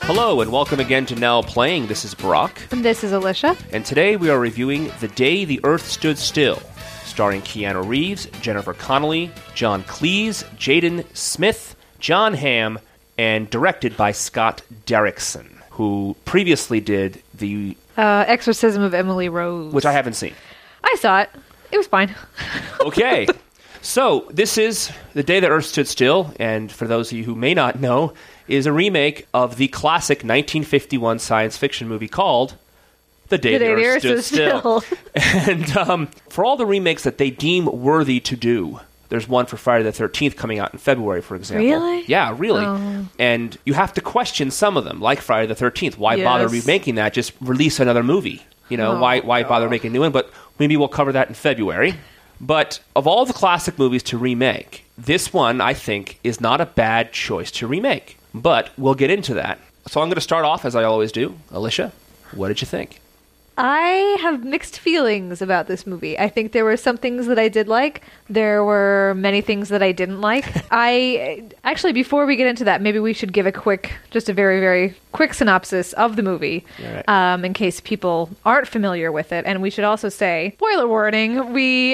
Hello and welcome again to Now Playing. This is Brock. And this is Alicia. And today we are reviewing The Day the Earth Stood Still, starring Keanu Reeves, Jennifer Connelly, John Cleese, Jaden Smith, John Hamm, and directed by Scott Derrickson, who previously did the... Exorcism of Emily Rose. Which I haven't seen. I saw it. It was fine. Okay. So, this is The Day the Earth Stood Still, and for those of you who may not know, is a remake of the classic 1951 science fiction movie called The Day the Earth Stood Still. And for all the remakes that they deem worthy to do, there's one for Friday the 13th coming out in February, for example. Really? Yeah, really. Oh. And you have to question some of them, like Friday the 13th. Why bother remaking that? Just release another movie. You know, why bother making a new one? But maybe we'll cover that in February. But of all the classic movies to remake, this one, I think, is not a bad choice to remake. But we'll get into that. So I'm going to start off, as I always do. Alicia, what did you think? I have mixed feelings about this movie. I think there were some things that I did like. There were many things that I didn't like. Actually, before we get into that, maybe we should give just a very, very quick synopsis of the movie, right. In case people aren't familiar with it. And we should also say, spoiler warning, we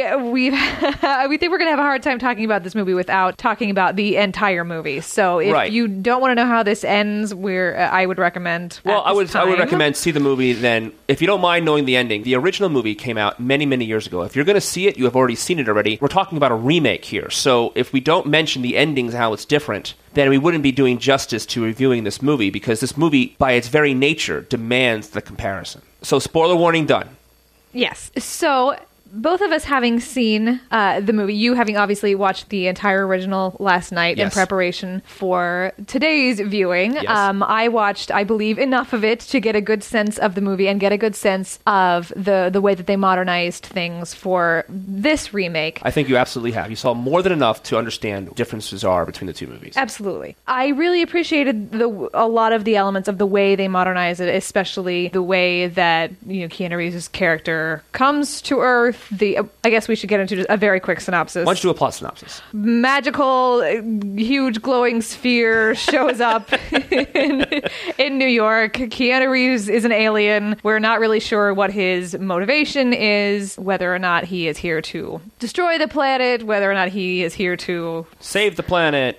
think we're going to have a hard time talking about this movie without talking about the entire movie. So if you don't want to know how this ends, I would recommend. Well, I would recommend see the movie then. If you don't mind knowing the ending, the original movie came out many, many years ago. If you're going to see it, you have already seen it already. We're talking about a remake here. So if we don't mention the endings, how it's different, then we wouldn't be doing justice to reviewing this movie, because this movie, by its very nature, demands the comparison. So spoiler warning done. Yes. So both of us having seen the movie, you having obviously watched the entire original last night in preparation for today's viewing. Yes. I watched, I believe, enough of it to get a good sense of the movie and get a good sense of the way that they modernized things for this remake. I think you absolutely have. You saw more than enough to understand what differences are between the two movies. Absolutely. I really appreciated a lot of the elements of the way they modernize it, especially the way that Keanu Reeves' character comes to Earth. I guess we should get into just a very quick synopsis. Why don't you do a plot synopsis? Magical, huge glowing sphere shows up in New York. Keanu Reeves is an alien. We're not really sure what his motivation is, whether or not he is here to destroy the planet, whether or not he is here to save the planet,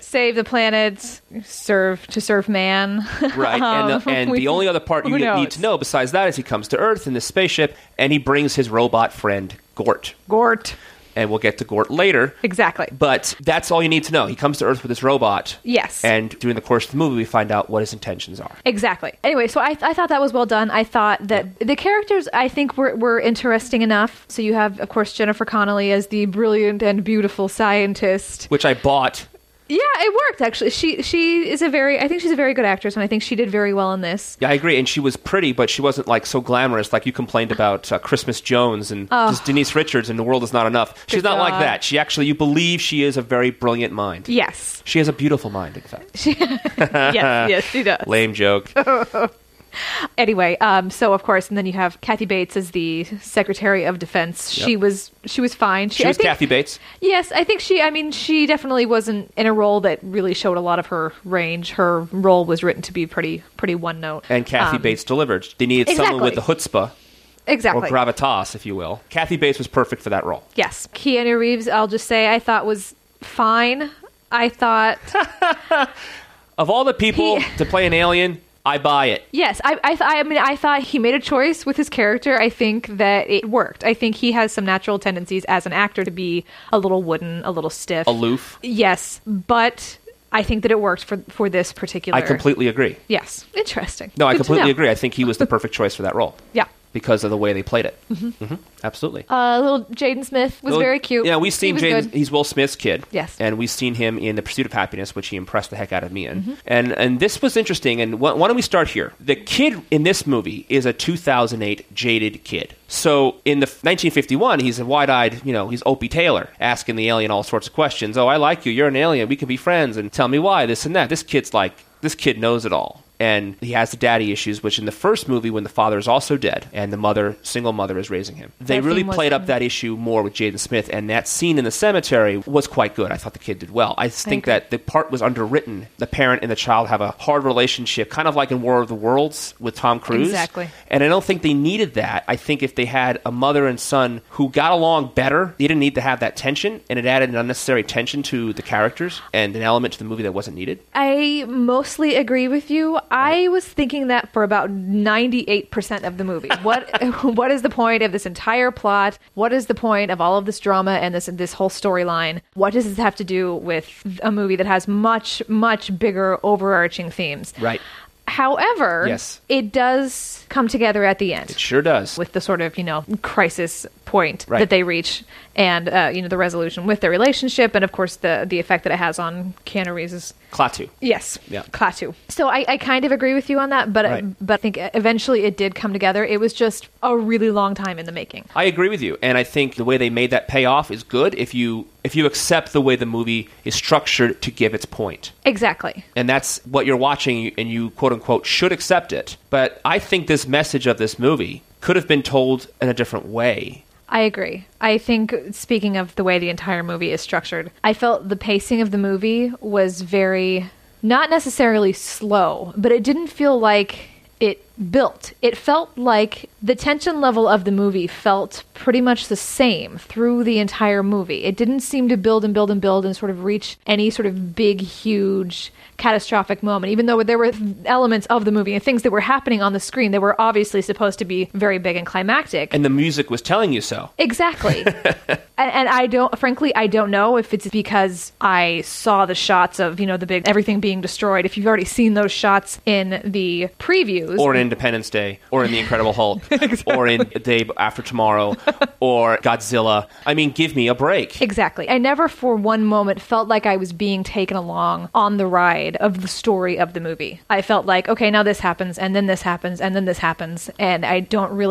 serve man. Right. And the only other part you need to know besides that is he comes to Earth in this spaceship and he brings his robot friend Gort. And we'll get to Gort later. Exactly. But that's all you need to know. He comes to Earth with his robot. Yes. And during the course of the movie, we find out what his intentions are. Exactly. Anyway, so I thought that was well done. I thought that the characters, I think, were interesting enough. So you have, of course, Jennifer Connelly as the brilliant and beautiful scientist. Which I bought. Yeah, it worked, actually. She is I think she's a very good actress, and I think she did very well in this. Yeah, I agree. And she was pretty, but she wasn't so glamorous like you complained about Christmas Jones and just Denise Richards in The World Is Not Enough. She's not like that. She actually, you believe she is a very brilliant mind. Yes. She has a beautiful mind, in fact. Yes, she does. Lame joke. Anyway, so of course, and then you have Kathy Bates as the Secretary of Defense. Yep. She was fine. She was Kathy Bates? Yes, I think she definitely wasn't in a role that really showed a lot of her range. Her role was written to be pretty one note. And Kathy Bates delivered. They needed someone with the chutzpah. Exactly. Or gravitas, if you will. Kathy Bates was perfect for that role. Yes. Keanu Reeves, I'll just say, I thought was fine. I thought... Of all the people to play an alien... I buy it. Yes, I thought he made a choice with his character. I think that it worked. I think he has some natural tendencies as an actor to be a little wooden, a little stiff. Aloof. Yes, but I think that it worked for this particular... I completely agree. Yes, interesting. No, I completely agree. I think he was the perfect choice for that role. Yeah. Because of the way they played it. Mm-hmm. Mm-hmm. Absolutely. Little Jaden Smith was very cute. Yeah, we've seen Jaden. He's Will Smith's kid. Yes. And we've seen him in The Pursuit of Happiness, which he impressed the heck out of me in. Mm-hmm. And this was interesting. And why don't we start here? The kid in this movie is a 2008 jaded kid. So in the 1951, he's a wide-eyed, he's Opie Taylor, asking the alien all sorts of questions. Oh, I like you. You're an alien. We can be friends. And tell me why, this and that. This kid knows it all. And he has the daddy issues, which in the first movie, when the father is also dead and the mother, single mother, is raising him, they really played up that issue more with Jaden Smith. And that scene in the cemetery was quite good. I thought the kid did well. I think that the part was underwritten. The parent and the child have a hard relationship, kind of like in War of the Worlds with Tom Cruise. Exactly. And I don't think they needed that. I think if they had a mother and son who got along better, they didn't need to have that tension, and it added an unnecessary tension to the characters and an element to the movie that wasn't needed. I mostly agree with you. I was thinking that for about 98% of the movie. What is the point of this entire plot? What is the point of all of this drama and this whole storyline? What does this have to do with a movie that has much, much bigger overarching themes? Right. However, yes, it does come together at the end. It sure does. With the sort of, crisis point that they reach and, the resolution with their relationship and, of course, the effect that it has on Keanu Reeves' Klaatu. Yes. Yeah. Klaatu. So I kind of agree with you on that, but I think eventually it did come together. It was just a really long time in the making. I agree with you, and I think the way they made that pay off is good if you accept the way the movie is structured to give its point. Exactly. And that's what you're watching, and you, quote-unquote, should accept it. But I think this message of this movie could have been told in a different way. I agree. I think, speaking of the way the entire movie is structured, I felt the pacing of the movie was very, not necessarily slow, but it didn't feel like it built. It felt like the tension level of the movie felt pretty much the same through the entire movie. It didn't seem to build and build and build and sort of reach any sort of big, huge, catastrophic moment. Even though there were elements of the movie and things that were happening on the screen that were obviously supposed to be very big and climactic. And the music was telling you so. Exactly. And I don't know if it's because I saw the shots of, the big, everything being destroyed. If you've already seen those shots in the previews. Or in Independence Day, or in The Incredible Hulk, or in Day After Tomorrow, or Godzilla. I mean, give me a break. Exactly. I never for one moment felt like I was being taken along on the ride of the story of the movie. I felt like, okay, now this happens, and then this happens, and then this happens, and I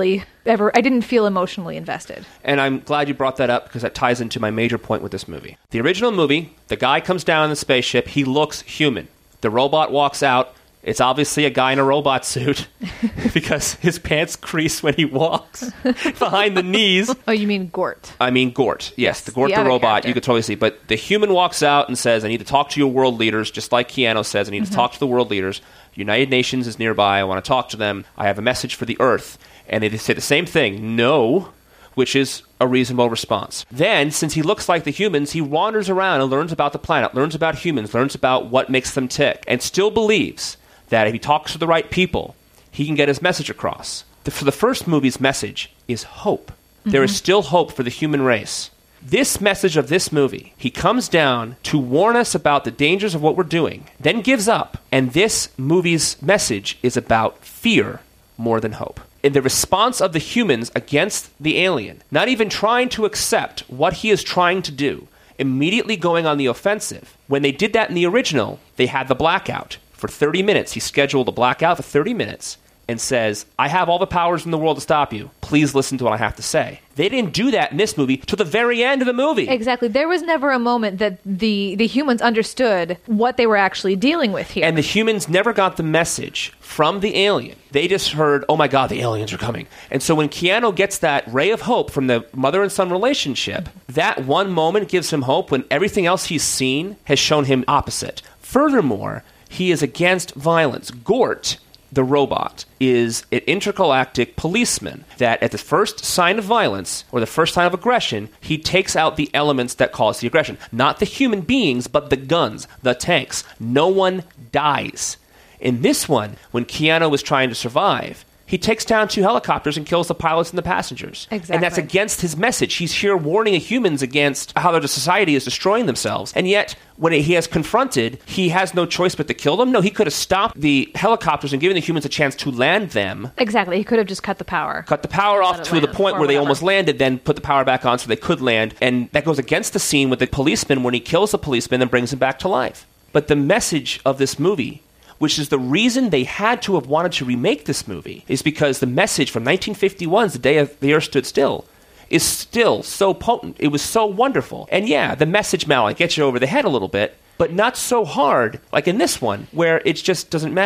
didn't feel emotionally invested. And I'm glad you brought that up, because that ties into my major point with this movie. The original movie, the guy comes down in the spaceship, he looks human. The robot walks out. It's obviously a guy in a robot suit because his pants crease when he walks behind the knees. Oh, you mean Gort? I mean Gort. Yes, the Gort the robot, character. You could totally see. But the human walks out and says, I need to talk to your world leaders, just like Keanu says, I need to talk to the world leaders. United Nations is nearby. I want to talk to them. I have a message for the Earth. And they say the same thing, no, which is a reasonable response. Then, since he looks like the humans, he wanders around and learns about the planet, learns about humans, learns about what makes them tick, and still believes that if he talks to the right people, he can get his message across. For the first movie's message is hope. There is still hope for the human race. This message of this movie, he comes down to warn us about the dangers of what we're doing, then gives up. And this movie's message is about fear more than hope. In the response of the humans against the alien, not even trying to accept what he is trying to do, immediately going on the offensive. When they did that in the original, they had the blackout. For 30 minutes, he scheduled a blackout for 30 minutes and says, I have all the powers in the world to stop you. Please listen to what I have to say. They didn't do that in this movie till the very end of the movie. Exactly. There was never a moment that the humans understood what they were actually dealing with here. And the humans never got the message from the alien. They just heard, oh my God, the aliens are coming. And so when Keanu gets that ray of hope from the mother and son relationship, that one moment gives him hope when everything else he's seen has shown him opposite. Furthermore, he is against violence. Gort, the robot, is an intergalactic policeman that at the first sign of violence or the first sign of aggression, he takes out the elements that cause the aggression. Not the human beings, but the guns, the tanks. No one dies. In this one, when Keanu was trying to survive, he takes down 2 helicopters and kills the pilots and the passengers. Exactly. And that's against his message. He's here warning humans against how the society is destroying themselves. And yet, when he has confronted, he has no choice but to kill them. No, he could have stopped the helicopters and given the humans a chance to land them. Exactly. He could have just cut the power. Cut the power off to the point where they almost landed, then put the power back on so they could land. And that goes against the scene with the policeman when he kills the policeman and brings him back to life. But the message of this movie, which is the reason they had to have wanted to remake this movie, is because the message from 1951's The Day the Earth Stood Still is still so potent. It was so wonderful. And yeah, the message, Mal, gets you over the head a little bit, but not so hard like in this one, where it just doesn't matter.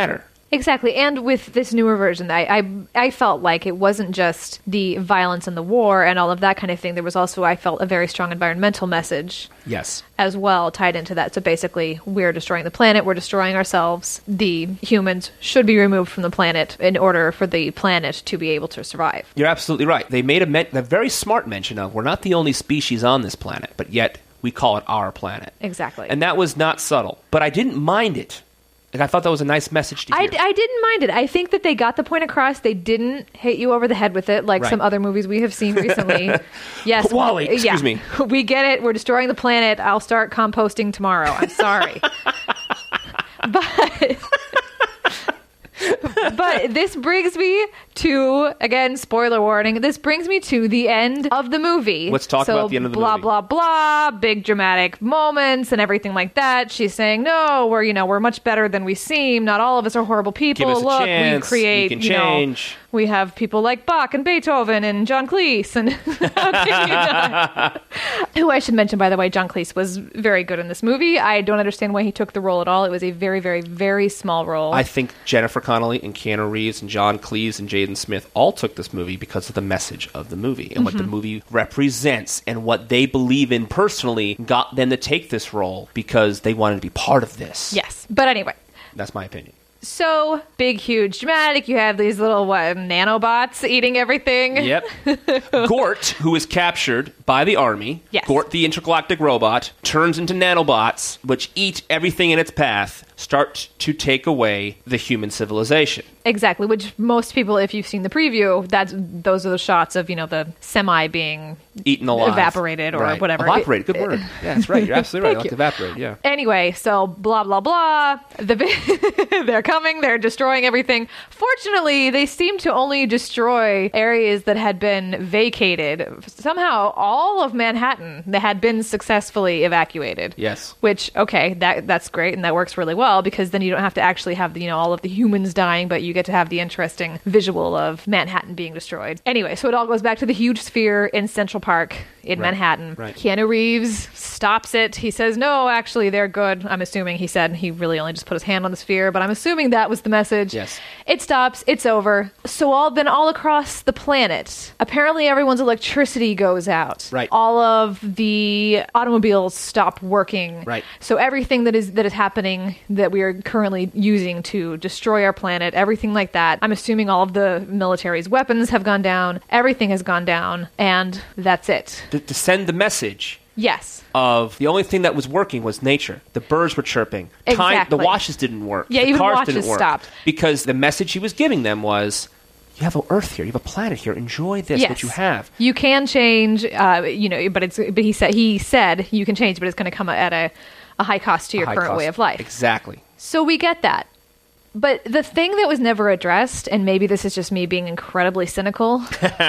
Exactly. And with this newer version, I felt like it wasn't just the violence and the war and all of that kind of thing. There was also, I felt, a very strong environmental message. Yes. As well, tied into that. So basically, we're destroying the planet, we're destroying ourselves. The humans should be removed from the planet in order for the planet to be able to survive. You're absolutely right. They made a very smart mention of, we're not the only species on this planet, but yet we call it our planet. Exactly. And that was not subtle. But I didn't mind it. Like, I thought that was a nice message to hear. I didn't mind it. I think that they got the point across. They didn't hit you over the head with it like Right. some other movies we have seen recently. Yes. Wall-E, excuse me. We get it. We're destroying the planet. I'll start composting tomorrow. I'm sorry. But this brings me to, again, spoiler warning, this brings me to the end of the movie. Let's talk about the end of the movie. Blah, blah, blah, big dramatic moments and everything like that. She's saying, no, we're much better than we seem. Not all of us are horrible people. Give us a Look, chance. we create, We can change. We have people like Bach and Beethoven and John Cleese. And who I should mention, by the way, John Cleese was very good in this movie. I don't understand why he took the role at all. It was a very, very, very small role. I think Jennifer Connelly and Keanu Reeves and John Cleese and Jaden Smith all took this movie because of the message of the movie and what the movie represents, and what they believe in personally got them to take this role because they wanted to be part of this. Yes. But anyway. That's my opinion. So big, huge, dramatic. You have these little nanobots eating everything. Yep. Gort, who is captured by the army, Yes. Gort the intergalactic robot, turns into nanobots, which eat everything in its path, start to take away the human civilization. Exactly, which most people, if you've seen the preview, those are the shots of, the semi being Eaten alive. evaporated or Right. whatever. Evaporated, good word. Yeah, that's right. You're absolutely right. Thank Like you. evaporate, yeah. Anyway, so blah, blah, blah. They're coming. They're destroying everything. Fortunately, they seem to only destroy areas that had been vacated. Somehow, all of Manhattan that had been successfully evacuated. Yes. Which, okay, that's great, and that works really well, because then you don't have to actually have, all of the humans dying, but you get to have the interesting visual of Manhattan being destroyed. Anyway, so it all goes back to the huge sphere in Central Park in Manhattan. Right. Keanu Reeves stops it. He says, no, actually, they're good. I'm assuming he said he really only just put his hand on the sphere, but I'm assuming that was the message. Yes. It stops. It's over. So all across the planet, apparently everyone's electricity goes out. Right. All of the automobiles stop working. Right. So everything that is happening that we are currently using to destroy our planet, everything like that, I'm assuming all of the military's weapons have gone down. Everything has gone down, and that's it. To send the message Yes. of the only thing that was working was nature. The birds were chirping. Exactly. The watches didn't work. Yeah, the even cars watches didn't work. stopped. Because the message he was giving them was, you have an Earth here. You have a planet here. Enjoy this, Yes. what you have. You can change, but he said you can change, but it's going to come at a high cost to your High current cost. way of life. Exactly. So we get that. But the thing that was never addressed, and maybe this is just me being incredibly cynical,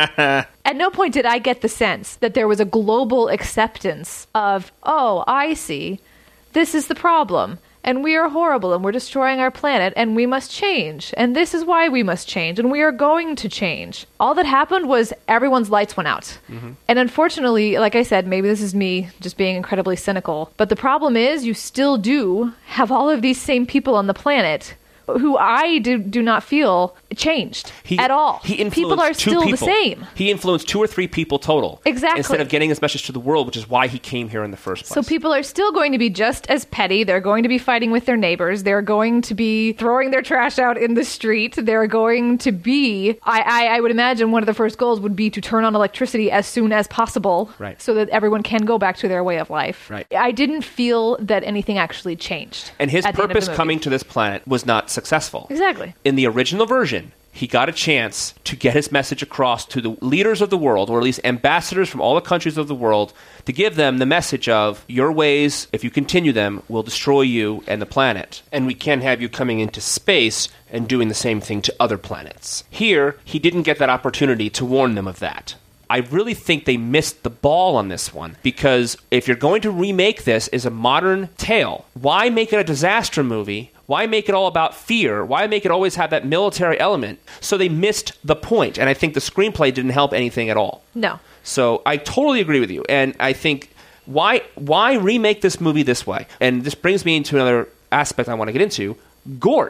at no point did I get the sense that there was a global acceptance of, oh, I see, this is the problem, and we are horrible, and we're destroying our planet, and we must change, and this is why we must change, and we are going to change. All that happened was everyone's lights went out. Mm-hmm. And unfortunately, like I said, maybe this is me just being incredibly cynical, but the problem is you still do have all of these same people on the planet who I do not feel changed at all. People are still the same. He influenced 2 or 3 people total. Exactly. Instead of getting his message to the world, which is why he came here in the first place. So people are still going to be just as petty. They're going to be fighting with their neighbors. They're going to be throwing their trash out in the street. They're going to be... I would imagine one of the first goals would be to turn on electricity as soon as possible, right, so that everyone can go back to their way of life. Right. I didn't feel that anything actually changed. And his purpose coming to this planet was not successful. Exactly. In the original version, he got a chance to get his message across to the leaders of the world, or at least ambassadors from all the countries of the world, to give them the message of, your ways, if you continue them, will destroy you and the planet. And we can't have you coming into space and doing the same thing to other planets. Here, he didn't get that opportunity to warn them of that. I really think they missed the ball on this one, because if you're going to remake this as a modern tale, why make it a disaster movie? Why make it all about fear? Why make it always have that military element? So they missed the point, and I think the screenplay didn't help anything at all. No. So I totally agree with you, and I think why remake this movie this way? And this brings me into another aspect I want to get into. Gort.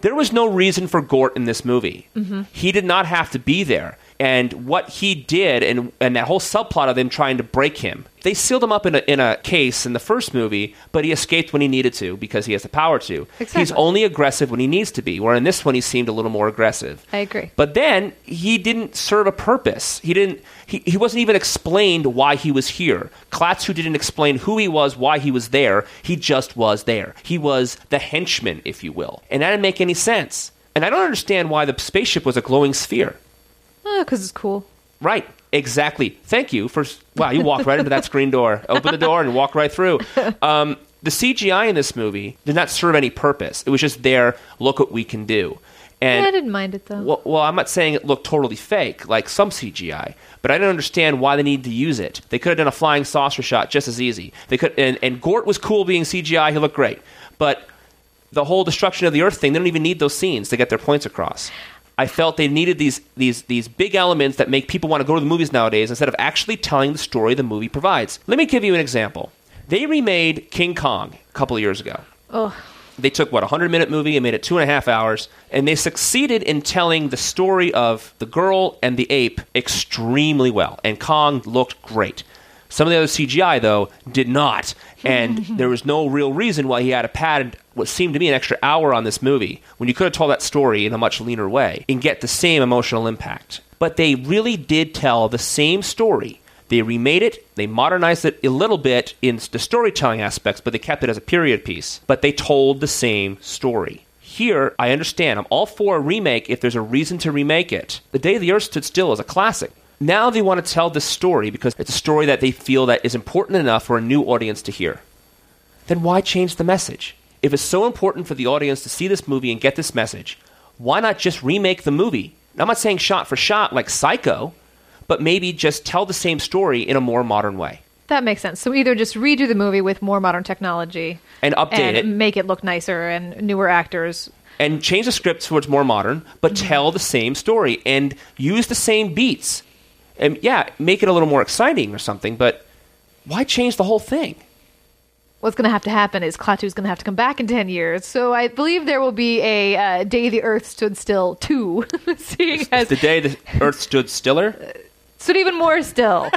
There was no reason for Gort in this movie. Mm-hmm. He did not have to be there. And what he did, and that whole subplot of them trying to break him, they sealed him up in a case in the first movie, but he escaped when he needed to because he has the power to. Exactly. He's only aggressive when he needs to be, where in this one he seemed a little more aggressive. I agree. But then he didn't serve a purpose. He wasn't even explained why he was here. Klaatu didn't explain who he was, why he was there. He just was there. He was the henchman, if you will. And that didn't make any sense. And I don't understand why the spaceship was a glowing sphere. Because it's cool. Right. Exactly. Thank you for... Wow, you walked right into that screen door. Open the door and walk right through. The CGI in this movie did not serve any purpose. It was just there, look what we can do. And, I didn't mind it, though. Well, I'm not saying it looked totally fake, like some CGI, but I didn't understand why they needed to use it. They could have done a flying saucer shot just as easy. They could, and Gort was cool being CGI. He looked great. But the whole destruction of the Earth thing, they don't even need those scenes to get their points across. I felt they needed these big elements that make people want to go to the movies nowadays instead of actually telling the story the movie provides. Let me give you an example. They remade King Kong a couple of years ago. Oh. They took, a 100-minute movie and made it 2.5 hours, and they succeeded in telling the story of the girl and the ape extremely well, and Kong looked great. Some of the other CGI, though, did not, and there was no real reason why he had to pad what seemed to be an extra hour on this movie when you could have told that story in a much leaner way and get the same emotional impact. But they really did tell the same story. They remade it, they modernized it a little bit in the storytelling aspects, but they kept it as a period piece. But they told the same story. Here, I understand, I'm all for a remake if there's a reason to remake it. The Day the Earth Stood Still is a classic. Now they want to tell this story because it's a story that they feel that is important enough for a new audience to hear. Then why change the message? If it's so important for the audience to see this movie and get this message, why not just remake the movie? Now, I'm not saying shot for shot like Psycho, but maybe just tell the same story in a more modern way. That makes sense. So either just redo the movie with more modern technology and update it, make it look nicer and newer actors. And change the script towards more modern, but tell the same story and use the same beats. And yeah, make it a little more exciting or something, but why change the whole thing? What's going to have to happen is Klaatu's going to have to come back in 10 years. So I believe there will be a Day the Earth Stood Still 2. Seeing as the Day the Earth Stood Stiller? Stood even more still.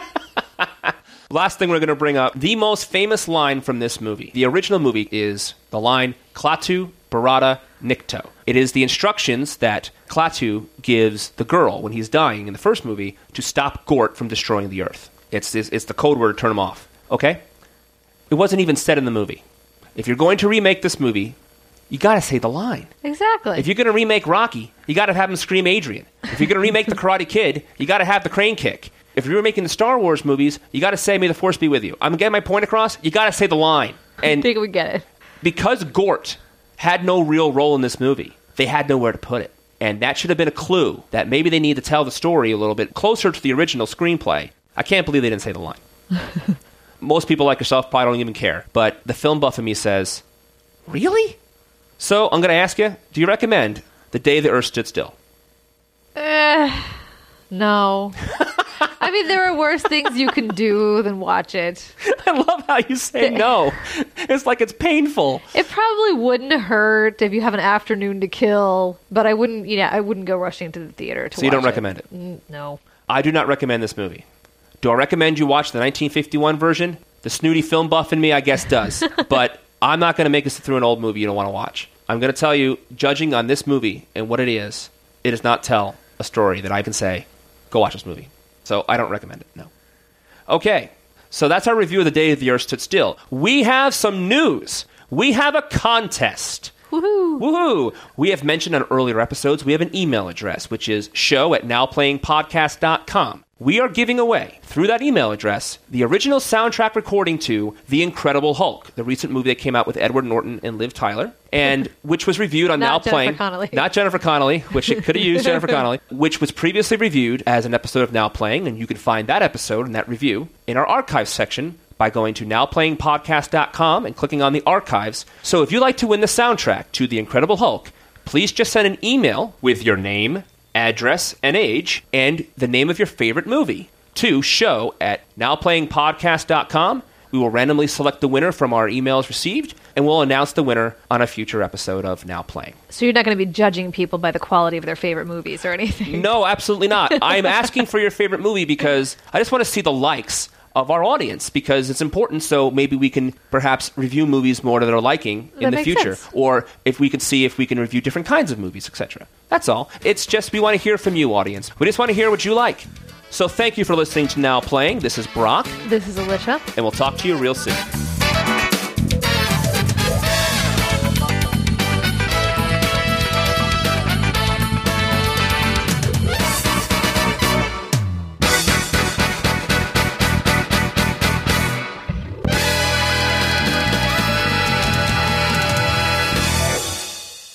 Last thing we're going to bring up, the most famous line from this movie. The original movie is the line, Klaatu Barada Nikto. It is the instructions that Klaatu gives the girl when he's dying in the first movie to stop Gort from destroying the Earth. It's the code word to turn him off. Okay? It wasn't even said in the movie. If you're going to remake this movie, you got to say the line. Exactly. If you're going to remake Rocky, you got to have him scream Adrian. If you're going to remake The Karate Kid, you got to have the crane kick. If you're making the Star Wars movies, you got to say, "May the Force be with you." I'm getting my point across. You got to say the line. And I think we get it. Because Gort had no real role in this movie, they had nowhere to put it. And that should have been a clue that maybe they need to tell the story a little bit closer to the original screenplay. I can't believe they didn't say the line. Most people like yourself probably don't even care. But the film buff in me says, really? So I'm going to ask you, do you recommend The Day the Earth Stood Still? No. I mean, there are worse things you can do than watch it. I love how you say no. It's like it's painful. It probably wouldn't hurt if you have an afternoon to kill, but I wouldn't go rushing to the theater to watch it. So you don't recommend it? No. I do not recommend this movie. Do I recommend you watch the 1951 version? The snooty film buff in me, I guess, does. But I'm not going to make you sit through an old movie you don't want to watch. I'm going to tell you, judging on this movie and what it does not tell a story that I can say, go watch this movie. So I don't recommend it, no. Okay, so that's our review of The Day the Earth Stood Still. We have some news. We have a contest. Woohoo! Woohoo! We have mentioned on earlier episodes, we have an email address, which is show@nowplayingpodcast.com. We are giving away, through that email address, the original soundtrack recording to The Incredible Hulk, the recent movie that came out with Edward Norton and Liv Tyler, and which was reviewed on Now Playing. Not Jennifer Connelly, which it could have used Jennifer Connelly, which was previously reviewed as an episode of Now Playing, and you can find that episode and that review in our archives section by going to nowplayingpodcast.com and clicking on the archives. So if you'd like to win the soundtrack to The Incredible Hulk, please just send an email with your name, address, and age, and the name of your favorite movie to show@nowplayingpodcast.com. We will randomly select the winner from our emails received, and we'll announce the winner on a future episode of Now Playing. So you're not going to be judging people by the quality of their favorite movies or anything? No, absolutely not. I'm asking for your favorite movie because I just want to see the likes of our audience, because it's important, so maybe we can perhaps review movies more that they're liking in the future. Sense. Or if we can see if we can review different kinds of movies, etc. That's all. It's just we want to hear from you, audience. We just want to hear what you like. So thank you for listening to Now Playing. This is Brock. This is Alicia. And we'll talk to you real soon.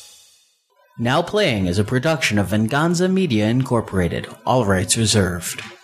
Now Playing is a production of Venganza Media Incorporated. All rights reserved.